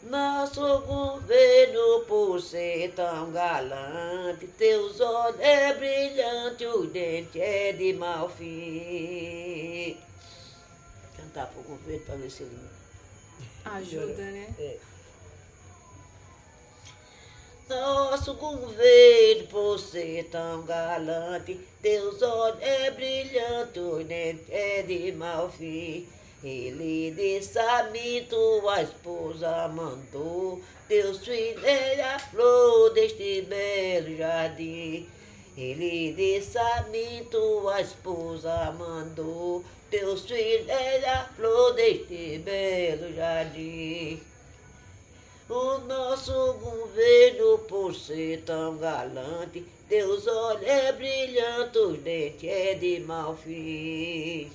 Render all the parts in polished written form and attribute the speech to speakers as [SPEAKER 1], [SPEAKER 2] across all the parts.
[SPEAKER 1] Nosso governo, por ser tão galante, teus olhos é brilhante, o dente é de Malfim. Cantar pro governo para ver se ele
[SPEAKER 2] Ajuda, né?
[SPEAKER 1] É. Nosso governo, por ser tão galante, teus olhos é brilhante, o dente é de Malfim. Ele disse a mim, tua esposa mandou, teus filhos é a flor deste belo jardim. Ele disse a mim, tua esposa mandou, teus filhos é a flor deste belo jardim. O nosso governo, por ser tão galante, teus olhos é brilhante, os dentes é de Malfim.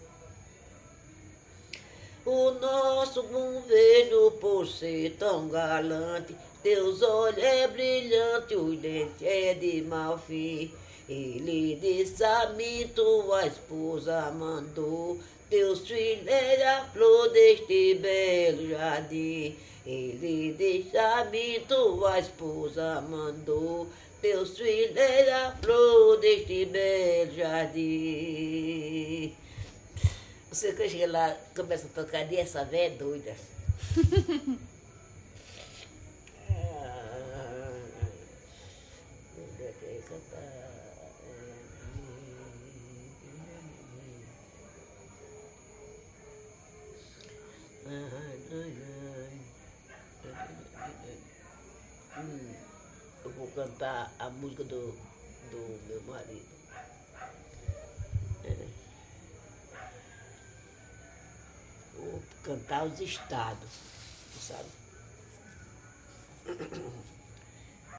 [SPEAKER 1] O nosso governo, por ser tão galante, teus olhos é brilhante, os dentes é de Malfim. Ele disse a mim, tua esposa mandou, teus filhos é a flor deste belo jardim. Ele disse a mim, tua esposa mandou, teus filhos é a flor deste belo jardim. Você que chega lá, começa a tocar, e essa velha é doida. Eu vou cantar a música do meu marido. Vou cantar os estados, sabe?